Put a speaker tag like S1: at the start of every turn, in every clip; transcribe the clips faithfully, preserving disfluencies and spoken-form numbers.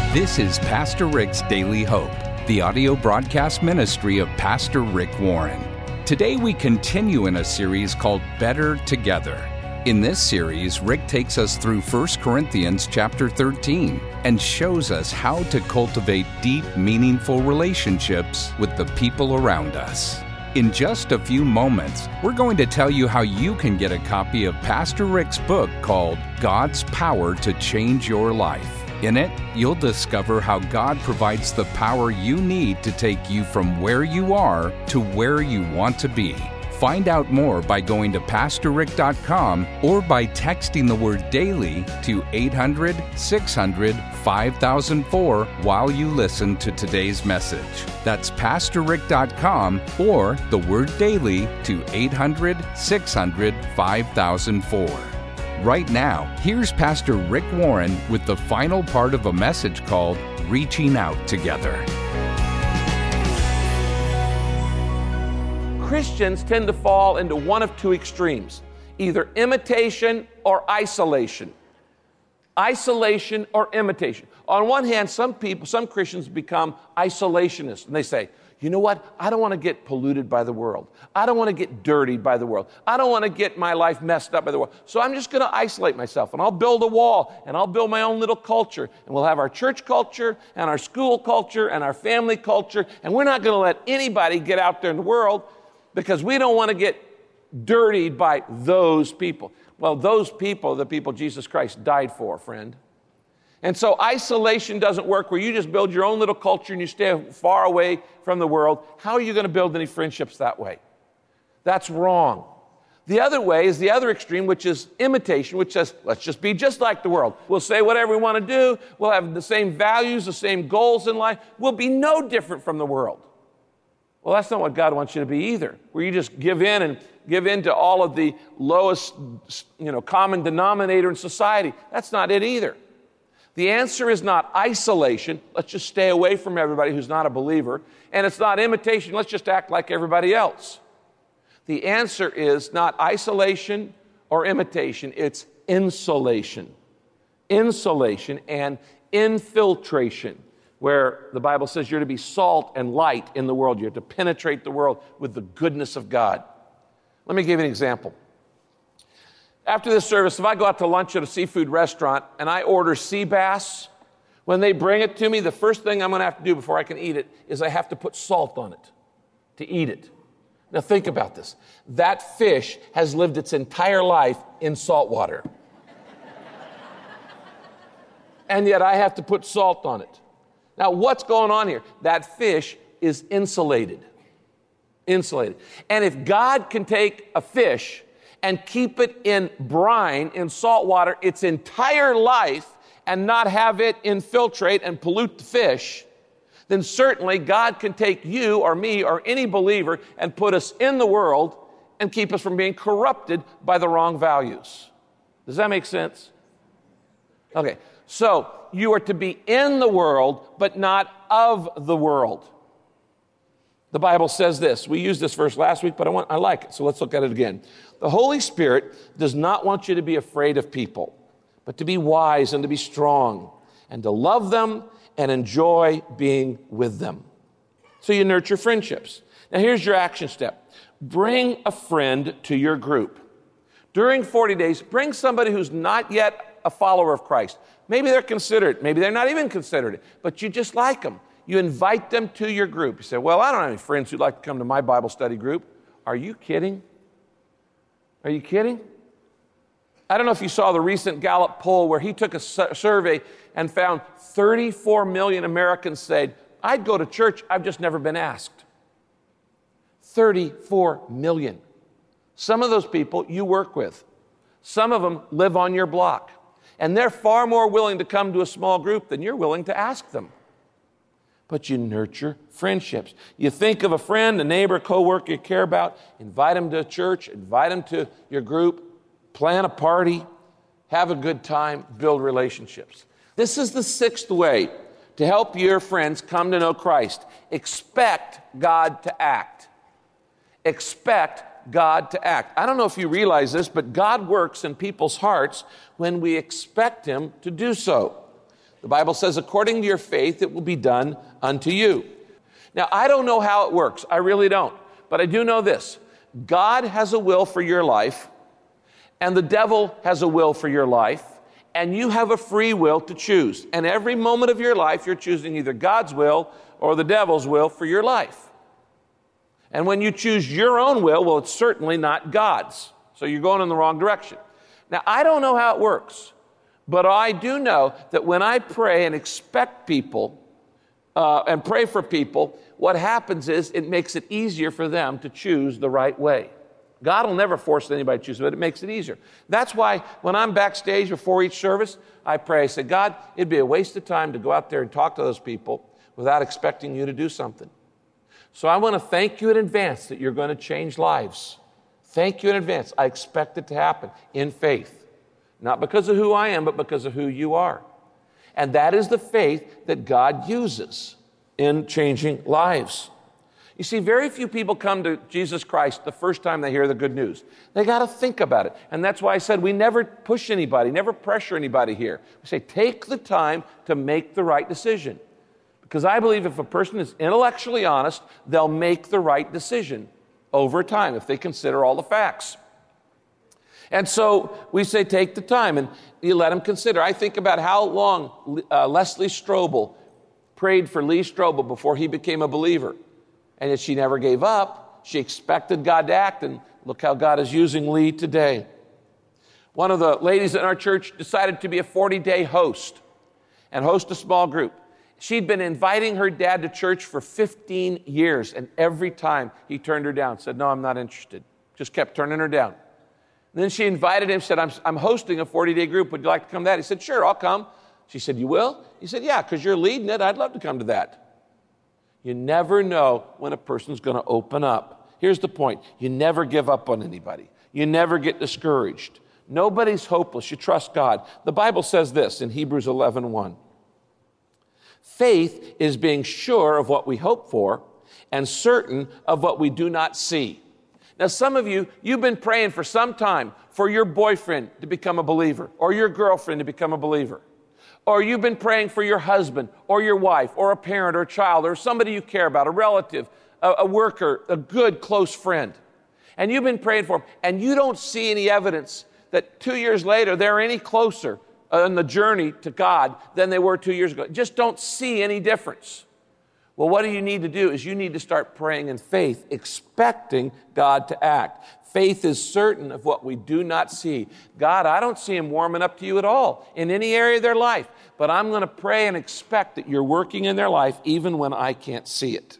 S1: This is Pastor Rick's Daily Hope, the audio broadcast ministry of Pastor Rick Warren. Today we continue in a series called Better Together. In this series, Rick takes us through First Corinthians chapter thirteen and shows us how to cultivate deep, meaningful relationships with the people around us. In just a few moments, we're going to tell you how you can get a copy of Pastor Rick's book called God's Power to Change Your Life. In it, you'll discover how God provides the power you need to take you from where you are to where you want to be. Find out more by going to pastor rick dot com or by texting the word daily to eight hundred, six hundred, five thousand four while you listen to today's message. That's pastor rick dot com or the word daily to eight hundred, six hundred, five thousand four. Right now, here's Pastor Rick Warren with the final part of a message called Reaching Out Together.
S2: Christians tend to fall into one of two extremes, either imitation or isolation. Isolation or imitation. On one hand, some people, some Christians become isolationists, and they say, you know what? I don't want to get polluted by the world. I don't want to get dirtied by the world. I don't want to get my life messed up by the world. So I'm just going to isolate myself, and I'll build a wall, and I'll build my own little culture, and we'll have our church culture, and our school culture, and our family culture, and we're not going to let anybody get out there in the world because we don't want to get dirtied by those people. Well, those people are the people Jesus Christ died for, friend. And so isolation doesn't work where you just build your own little culture and you stay far away from the world. How are you going to build any friendships that way? That's wrong. The other way is the other extreme, which is imitation, which says, let's just be just like the world. We'll say whatever we want to do. We'll have the same values, the same goals in life. We'll be no different from the world. Well, that's not what God wants you to be either, where you just give in and give in to all of the lowest, you know, common denominator in society. That's not it either. The answer is not isolation. Let's just stay away from everybody who's not a believer. And it's not imitation. Let's just act like everybody else. The answer is not isolation or imitation. It's insulation. Insulation and infiltration, where the Bible says you're to be salt and light in the world. You're to penetrate the world with the goodness of God. Let me give you an example. After this service, if I go out to lunch at a seafood restaurant and I order sea bass, when they bring it to me, the first thing I'm going to have to do before I can eat it is I have to put salt on it to eat it. Now think about this. That fish has lived its entire life in salt water. And yet I have to put salt on it. Now what's going on here? That fish is insulated. Insulated. And if God can take a fish and keep it in brine, in salt water, its entire life, and not have it infiltrate and pollute the fish, then certainly God can take you or me or any believer and put us in the world and keep us from being corrupted by the wrong values. Does that make sense? Okay, so you are to be in the world, but not of the world. The Bible says this. We used this verse last week, but I want I like it, so let's look at it again. The Holy Spirit does not want you to be afraid of people, but to be wise and to be strong and to love them and enjoy being with them. So you nurture friendships. Now here's your action step. Bring a friend to your group. During forty days, bring somebody who's not yet a follower of Christ. Maybe they're considered, maybe they're not even considered, but you just like them. You invite them to your group. You say, well, I don't have any friends who'd like to come to my Bible study group. Are you kidding? Are you kidding? I don't know if you saw the recent Gallup poll where he took a su- survey and found thirty-four million Americans said, I'd go to church, I've just never been asked. thirty-four million. Some of those people you work with. Some of them live on your block. And they're far more willing to come to a small group than you're willing to ask them. But you nurture friendships. You think of a friend, a neighbor, coworker you care about, invite them to church, invite them to your group, plan a party, have a good time, build relationships. This is the sixth way to help your friends come to know Christ. Expect God to act. Expect God to act. I don't know if you realize this, but God works in people's hearts when we expect Him to do so. The Bible says, according to your faith, it will be done unto you. Now, I don't know how it works. I really don't. But I do know this. God has a will for your life, and the devil has a will for your life, and you have a free will to choose. And every moment of your life, you're choosing either God's will or the devil's will for your life. And when you choose your own will, well, it's certainly not God's. So you're going in the wrong direction. Now, I don't know how it works, but I do know that when I pray and expect people uh, and pray for people, what happens is it makes it easier for them to choose the right way. God will never force anybody to choose, but it makes it easier. That's why when I'm backstage before each service, I pray, I say, God, it'd be a waste of time to go out there and talk to those people without expecting you to do something. So I want to thank you in advance that you're going to change lives. Thank you in advance. I expect it to happen in faith. Not because of who I am, but because of who you are. And that is the faith that God uses in changing lives. You see, very few people come to Jesus Christ the first time they hear the good news. They got to think about it. And that's why I said we never push anybody, never pressure anybody here. We say, take the time to make the right decision. Because I believe if a person is intellectually honest, they'll make the right decision over time if they consider all the facts. And so we say take the time and you let them consider. I think about how long uh, Leslie Strobel prayed for Lee Strobel before he became a believer. And yet she never gave up. She expected God to act, and look how God is using Lee today. One of the ladies in our church decided to be a forty-day host and host a small group. She'd been inviting her dad to church for fifteen years, and every time he turned her down, said, no, I'm not interested. Just kept turning her down. And then she invited him, said, I'm, I'm hosting a forty-day group. Would you like to come to that? He said, sure, I'll come. She said, you will? He said, yeah, because you're leading it. I'd love to come to that. You never know when a person's going to open up. Here's the point. You never give up on anybody. You never get discouraged. Nobody's hopeless. You trust God. The Bible says this in Hebrews eleven one. Faith is being sure of what we hope for and certain of what we do not see. Now, some of you, you've been praying for some time for your boyfriend to become a believer or your girlfriend to become a believer. Or you've been praying for your husband or your wife or a parent or a child or somebody you care about, a relative, a, a worker, a good close friend. And you've been praying for them, and you don't see any evidence that two years later they're any closer on the journey to God than they were two years ago. Just don't see any difference. Well, what do you need to do is you need to start praying in faith, expecting God to act. Faith is certain of what we do not see. God, I don't see them warming up to you at all in any area of their life, but I'm going to pray and expect that you're working in their life even when I can't see it.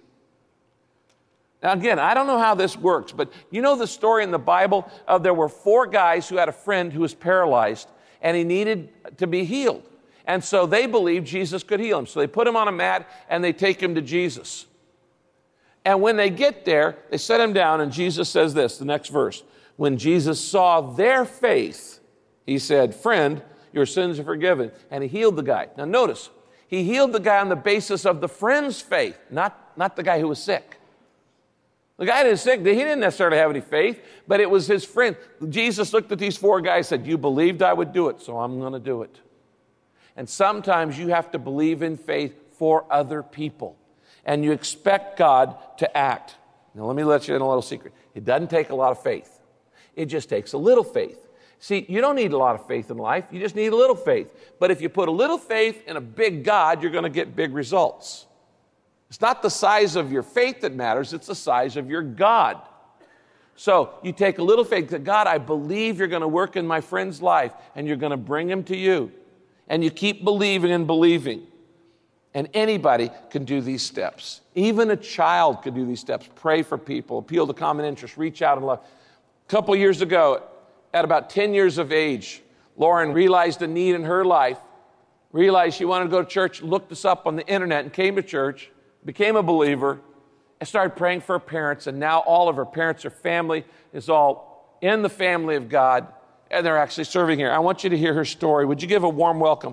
S2: Now, again, I don't know how this works, but you know the story in the Bible of there were four guys who had a friend who was paralyzed, and he needed to be healed. And so they believed Jesus could heal him. So they put him on a mat, and they take him to Jesus. And when they get there, they set him down, and Jesus says this, the next verse. When Jesus saw their faith, he said, friend, your sins are forgiven. And he healed the guy. Now notice, he healed the guy on the basis of the friend's faith, not, not the guy who was sick. The guy that was sick, he didn't necessarily have any faith, but it was his friend. Jesus looked at these four guys and said, you believed I would do it, so I'm going to do it. And sometimes you have to believe in faith for other people. And you expect God to act. Now, let me let you in a little secret. It doesn't take a lot of faith. It just takes a little faith. See, you don't need a lot of faith in life. You just need a little faith. But if you put a little faith in a big God, you're going to get big results. It's not the size of your faith that matters. It's the size of your God. So you take a little faith that, God, I believe you're going to work in my friend's life, and you're going to bring him to you. And you keep believing and believing. And anybody can do these steps. Even a child could do these steps. Pray for people, appeal to common interest, reach out and love. A couple years ago, at about ten years of age, Lauren realized a need in her life, realized she wanted to go to church, looked us up on the internet and came to church, became a believer, and started praying for her parents. And now all of her parents, her family is all in the family of God, and they're actually serving here. I want you to hear her story. Would you give a warm welcome?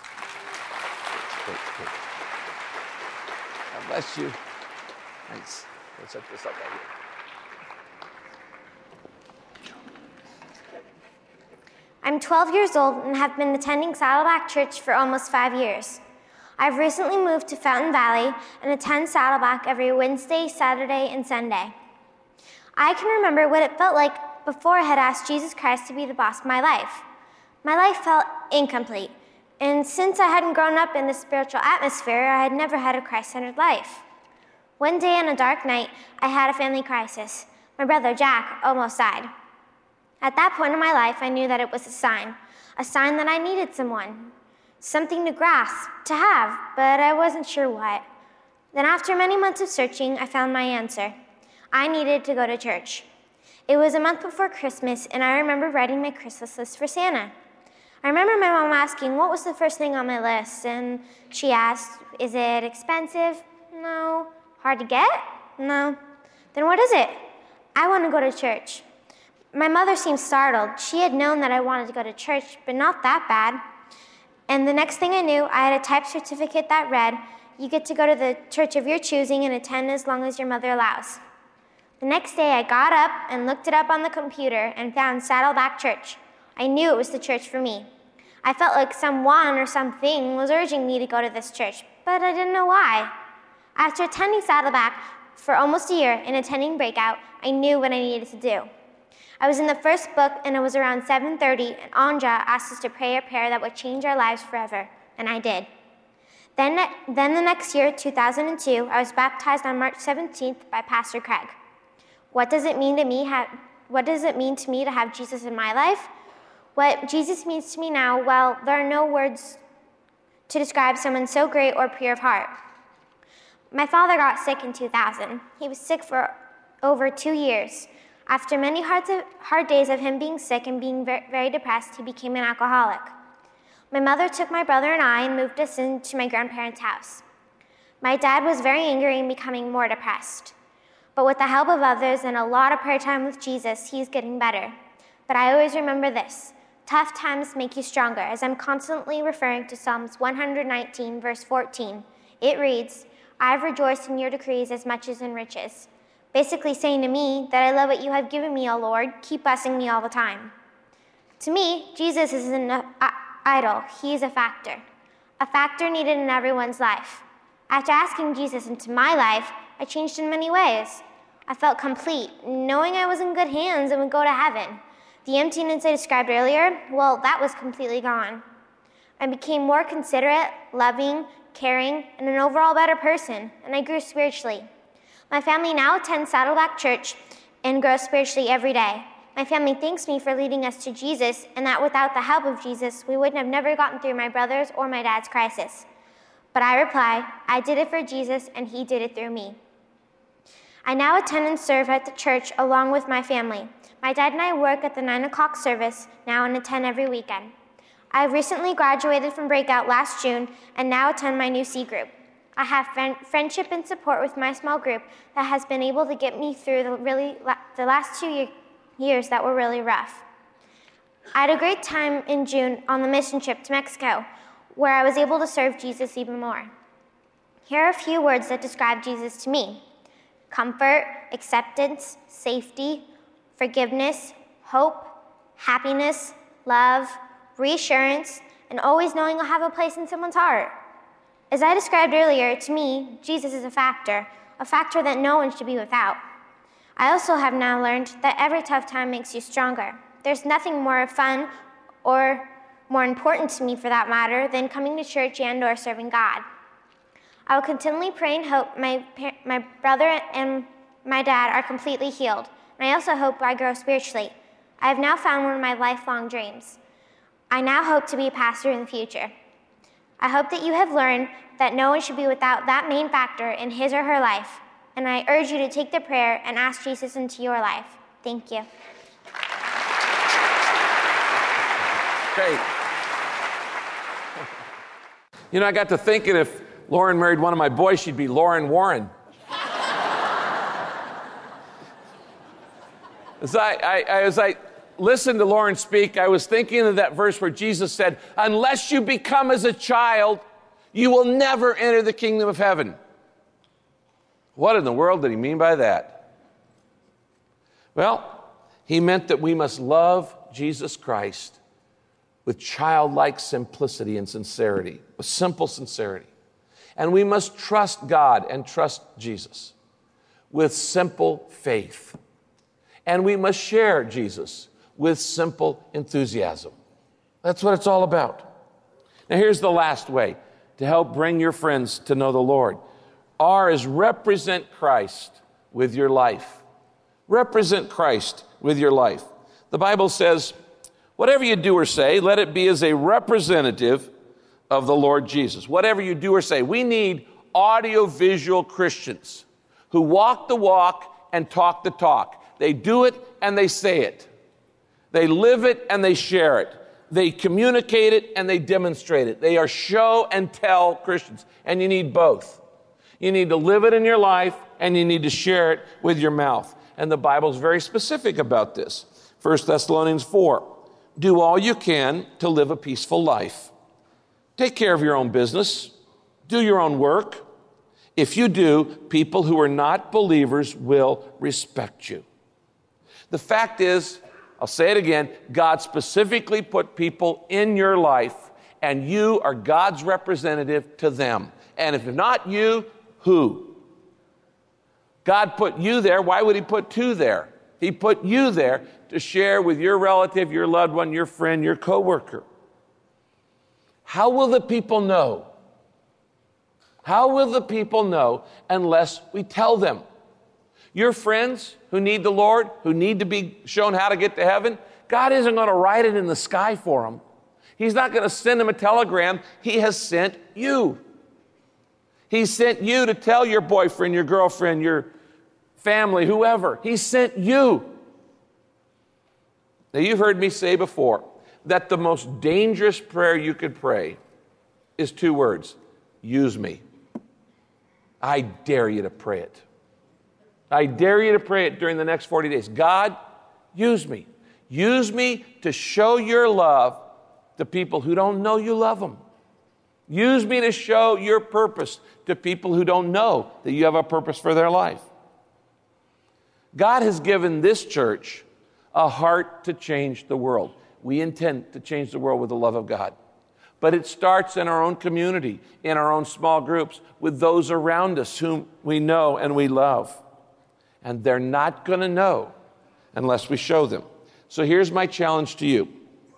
S2: God bless you. Thanks. Let's set this up right here.
S3: I'm twelve years old and have been attending Saddleback Church for almost five years. I've recently moved to Fountain Valley and attend Saddleback every Wednesday, Saturday, and Sunday. I can remember what it felt like before I had asked Jesus Christ to be the boss of my life. My life felt incomplete, and since I hadn't grown up in the spiritual atmosphere, I had never had a Christ-centered life. One day on a dark night, I had a family crisis. My brother, Jack, almost died. At that point in my life, I knew that it was a sign, a sign that I needed someone, something to grasp, to have, but I wasn't sure what. Then after many months of searching, I found my answer. I needed to go to church. It was a month before Christmas, and I remember writing my Christmas list for Santa. I remember my mom asking what was the first thing on my list, and she asked, is it expensive? No. Hard to get? No. Then what is it? I want to go to church. My mother seemed startled. She had known that I wanted to go to church, but not that bad. And the next thing I knew, I had a typed certificate that read, you get to go to the church of your choosing and attend as long as your mother allows. The next day, I got up and looked it up on the computer and found Saddleback Church. I knew it was the church for me. I felt like someone or something was urging me to go to this church, but I didn't know why. After attending Saddleback for almost a year and attending Breakout, I knew what I needed to do. I was in the first book, and it was around seven thirty, and Anja asked us to pray a prayer that would change our lives forever, and I did. Then, then the next year, two thousand two, I was baptized on March seventeenth by Pastor Craig. What does it mean to me? Have, what does it mean to me to have Jesus in my life? What Jesus means to me now, well, there are no words to describe someone so great or pure of heart. My father got sick in two thousand. He was sick for over two years. After many hard, hard days of him being sick and being very, very depressed, he became an alcoholic. My mother took my brother and I and moved us into my grandparents' house. My dad was very angry and becoming more depressed. But with the help of others and a lot of prayer time with Jesus, he's getting better. But I always remember this. Tough times make you stronger, as I'm constantly referring to Psalms one nineteen, verse fourteen. It reads, I have rejoiced in your decrees as much as in riches. Basically saying to me that I love what you have given me, O Lord. Keep blessing me all the time. To me, Jesus isn't an idol. He is a factor. A factor needed in everyone's life. After asking Jesus into my life, I changed in many ways. I felt complete, knowing I was in good hands and would go to heaven. The emptiness I described earlier, well, that was completely gone. I became more considerate, loving, caring, and an overall better person, and I grew spiritually. My family now attends Saddleback Church and grows spiritually every day. My family thanks me for leading us to Jesus, and that without the help of Jesus, we wouldn't have never gotten through my brother's or my dad's crisis. But I reply, I did it for Jesus, and he did it through me. I now attend and serve at the church along with my family. My dad and I work at the nine o'clock service now and attend every weekend. I recently graduated from Breakout last June and now attend my new C group. I have friend- friendship and support with my small group that has been able to get me through the, really, the last two year- years that were really rough. I had a great time in June on the mission trip to Mexico, where I was able to serve Jesus even more. Here are a few words that describe Jesus to me: comfort, acceptance, safety, forgiveness, hope, happiness, love, reassurance, and always knowing I'll have a place in someone's heart. As I described earlier, to me, Jesus is a factor, a factor that no one should be without. I also have now learned that every tough time makes you stronger. There's nothing more fun or more important to me, for that matter, than coming to church and or serving God. I will continually pray and hope my, my brother and my dad are completely healed, and I also hope I grow spiritually. I have now found one of my lifelong dreams. I now hope to be a pastor in the future. I hope that you have learned that no one should be without that main factor in his or her life, and I urge you to take the prayer and ask Jesus into your life. Thank you.
S2: Great. You know, I got to thinking if Lauren married one of my boys, she'd be Lauren Warren. As I, I, as I listened to Lauren speak, I was thinking of that verse where Jesus said, unless you become as a child, you will never enter the kingdom of heaven. What in the world did he mean by that? Well, he meant that we must love Jesus Christ with childlike simplicity and sincerity, with simple sincerity. And we must trust God and trust Jesus with simple faith. And we must share Jesus with simple enthusiasm. That's what it's all about. Now here's the last way to help bring your friends to know the Lord. R is represent Christ with your life. Represent Christ with your life. The Bible says, whatever you do or say, let it be as a representative of the Lord Jesus. Whatever you do or say. We need audio-visual Christians who walk the walk and talk the talk. They do it and they say it. They live it and they share it. They communicate it and they demonstrate it. They are show and tell Christians. And you need both. You need to live it in your life and you need to share it with your mouth. And the Bible is very specific about this. First Thessalonians four, do all you can to live a peaceful life. Take care of your own business. Do your own work. If you do, people who are not believers will respect you. The fact is, I'll say it again, God specifically put people in your life, and you are God's representative to them. And if not you, who? God put you there. Why would he put two there? He put you there to share with your relative, your loved one, your friend, your coworker. How will the people know? How will the people know unless we tell them? Your friends who need the Lord, who need to be shown how to get to heaven, God isn't going to write it in the sky for them. He's not going to send them a telegram. He has sent you. He sent you to tell your boyfriend, your girlfriend, your family, whoever. He sent you. Now, you've heard me say before that the most dangerous prayer you could pray is two words: use me. I dare you to pray it. I dare you to pray it during the next forty days. God, use me. Use me to show your love to people who don't know you love them. Use me to show your purpose to people who don't know that you have a purpose for their life. God has given this church a heart to change the world. We intend to change the world with the love of God. But it starts in our own community, in our own small groups, with those around us whom we know and we love. And they're not going to know unless we show them. So here's my challenge to you.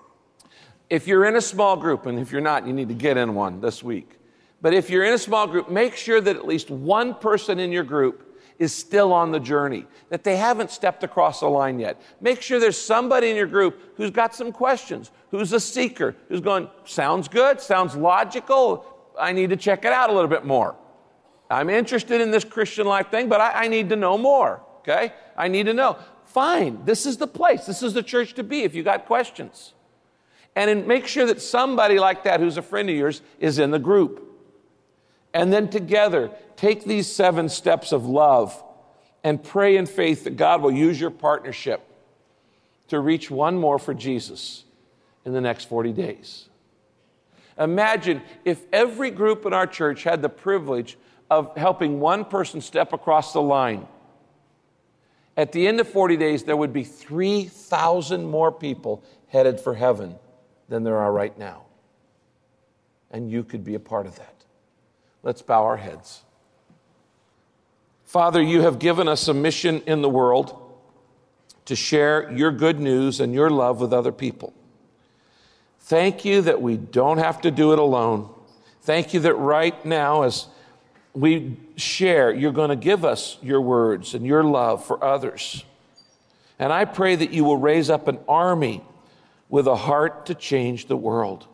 S2: If you're in a small group, and if you're not, you need to get in one this week. But if you're in a small group, make sure that at least one person in your group is still on the journey, that they haven't stepped across the line yet. Make sure there's somebody in your group who's got some questions, who's a seeker, who's going, sounds good, sounds logical, I need to check it out a little bit more. I'm interested in this Christian life thing, but I, I need to know more, okay? I need to know. Fine, this is the place, this is the church to be if you got questions. And then make sure that somebody like that who's a friend of yours is in the group. And then together, take these seven steps of love and pray in faith that God will use your partnership to reach one more for Jesus in the next forty days. Imagine if every group in our church had the privilege of helping one person step across the line. At the end of forty days, there would be three thousand more people headed for heaven than there are right now. And you could be a part of that. Let's bow our heads. Father, you have given us a mission in the world to share your good news and your love with other people. Thank you that we don't have to do it alone. Thank you that right now, as we share, you're going to give us your words and your love for others. And I pray that you will raise up an army with a heart to change the world.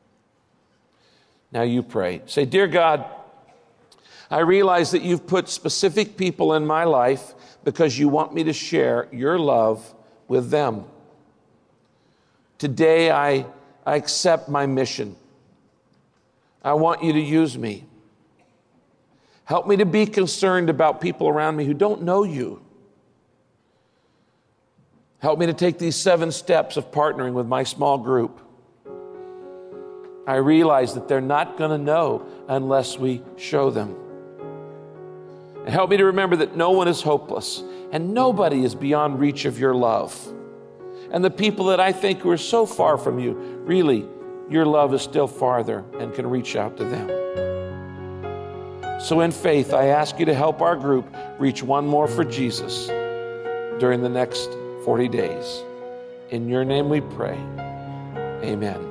S2: Now you pray. Say, dear God, I realize that you've put specific people in my life because you want me to share your love with them. Today, I, I accept my mission. I want you to use me. Help me to be concerned about people around me who don't know you. Help me to take these seven steps of partnering with my small group. I realize that they're not going to know unless we show them. And help me to remember that no one is hopeless and nobody is beyond reach of your love. And the people that I think who are so far from you, really, your love is still farther and can reach out to them. So in faith, I ask you to help our group reach one more for Jesus during the next forty days. In your name we pray. Amen.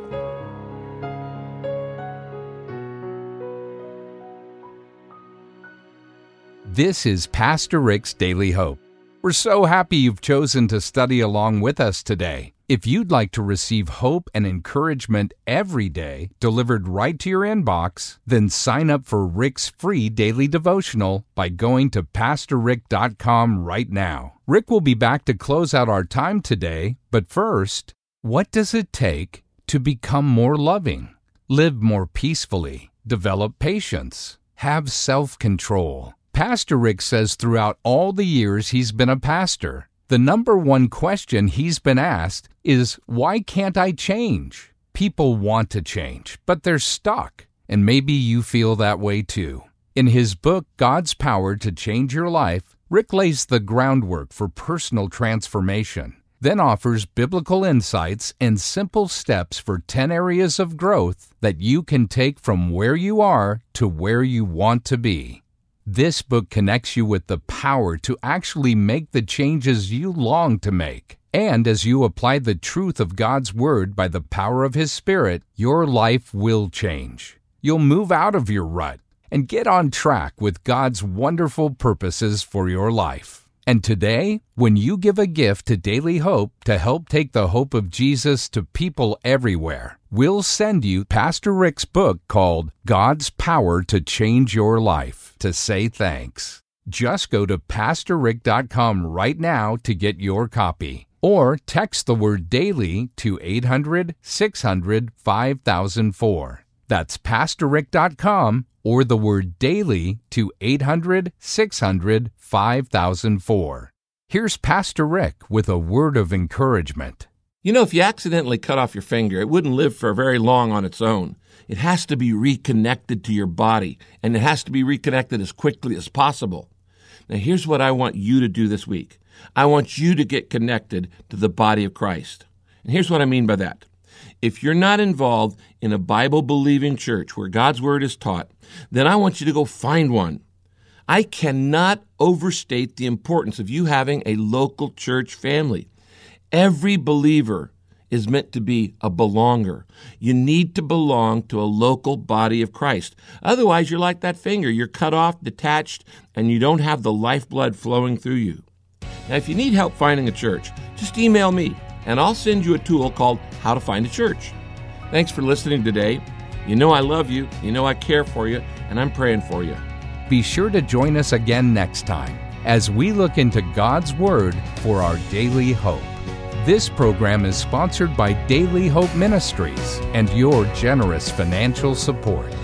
S1: This is Pastor Rick's Daily Hope. We're so happy you've chosen to study along with us today. If you'd like to receive hope and encouragement every day delivered right to your inbox, then sign up for Rick's free daily devotional by going to pastor rick dot com right now. Rick will be back to close out our time today, but first, what does it take to become more loving, live more peacefully, develop patience, have self-control? Pastor Rick says throughout all the years he's been a pastor, the number one question he's been asked is, why can't I change? People want to change, but they're stuck. And maybe you feel that way too. In his book, God's Power to Change Your Life, Rick lays the groundwork for personal transformation, then offers biblical insights and simple steps for ten areas of growth that you can take from where you are to where you want to be. This book connects you with the power to actually make the changes you long to make. And as you apply the truth of God's Word by the power of His Spirit, your life will change. You'll move out of your rut and get on track with God's wonderful purposes for your life. And today, when you give a gift to Daily Hope to help take the hope of Jesus to people everywhere, we'll send you Pastor Rick's book called God's Power to Change Your Life to say thanks. Just go to pastor rick dot com right now to get your copy, or text the word DAILY to eight hundred, six hundred, five thousand four. That's pastor rick dot com or the word DAILY to eight hundred, six hundred, five thousand four. Here's Pastor Rick with a word of encouragement.
S2: You know, if you accidentally cut off your finger, it wouldn't live for very long on its own. It has to be reconnected to your body, and it has to be reconnected as quickly as possible. Now, here's what I want you to do this week. I want you to get connected to the body of Christ. And here's what I mean by that. If you're not involved in a Bible-believing church where God's Word is taught, then I want you to go find one. I cannot overstate the importance of you having a local church family. Every believer is meant to be a belonger. You need to belong to a local body of Christ. Otherwise, you're like that finger. You're cut off, detached, and you don't have the lifeblood flowing through you. Now, if you need help finding a church, just email me, and I'll send you a tool called How to Find a Church. Thanks for listening today. You know I love you, you know I care for you, and I'm praying for you.
S1: Be sure to join us again next time as we look into God's Word for our daily hope. This program is sponsored by Daily Hope Ministries and your generous financial support.